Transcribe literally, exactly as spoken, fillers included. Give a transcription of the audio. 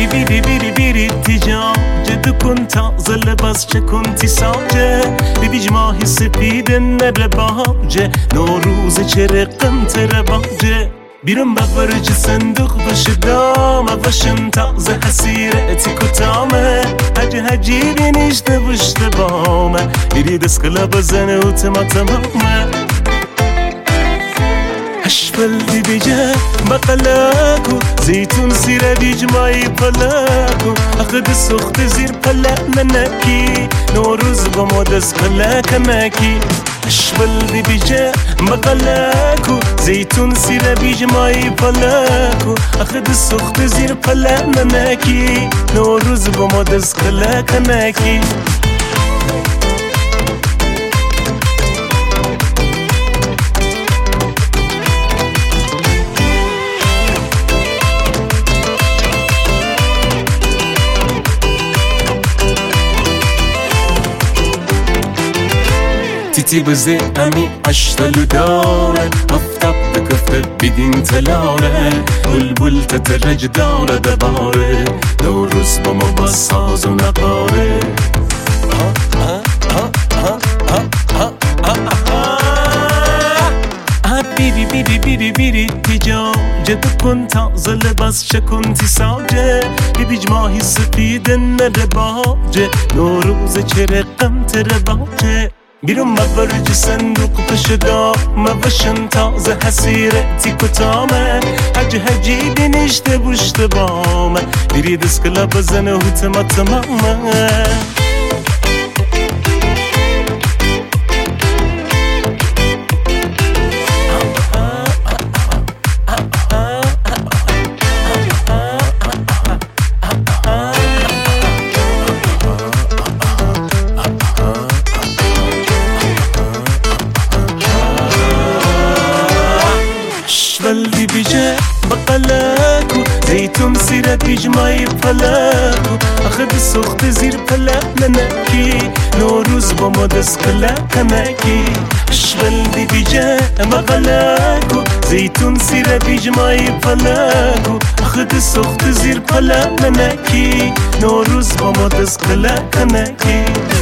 بیری بیری بیری بیری تیجا جدو کن تازه لباس چه کنتی ساجه بیبیج ماهی سپید نره باجه نوروز چه رقم تره باجه بیرون ببرج صندوق باشه دامه باشم تازه حسیرتی کتامه هجی هجی بینیشته بشته بامه بیری دسکلا بزنه و تما تمامه هشبل دی بیجه بقلاکو زیتون زیر بیج مایی پلاکو اخد سخت زیر پلا ننکی نوروز با ما دست پلا کمکی هشبل دی بیجه بقلاکو زیتون زیر بیج مایی پلاکو اخد سخت زیر پلا ننکی نوروز با ما دست پلا کمکی تیتی بزه امی اشتلو داره افتاب بکفته بیدین تلاره بلبل تترج داره دباره نوروز با ما با ساز و نقاره بیری بیری بیری بیری تیجا جدو کن تازه لباس چه کنتی ساجه بیبیج ماهی سپید نره باجه نوروز چه رقم تره باجه بیرون مبرج صندوق پشه دامه باشن تازه حسیرتی کتامه هجی هجی بینیشته بشته بامه بیری دسکلا بزنه و تما تمامه بلدی بیجه بقلاکو زیتون زیر بیج مایی پلاکو اخد سخت زیر پلا ننکی نوروز با ما دست کلا کمکی بلدی بیجه بقلاکو زیتون زیر بیج مایی پلاکو اخد سخت زیر پلا ننکی نوروز با ما دست کلا کمکی